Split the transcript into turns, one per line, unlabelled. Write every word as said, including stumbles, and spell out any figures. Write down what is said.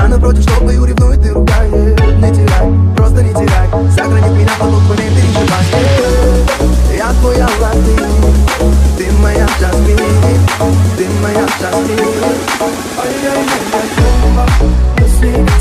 Я напротив, что бою, ревнует и ругает. Не теряй, просто не теряй. Сохранит меня поток, не переживай. Я твоя латынь, ты моя Джазмин, ты моя Джазмин. Ай-яй-яй-яй,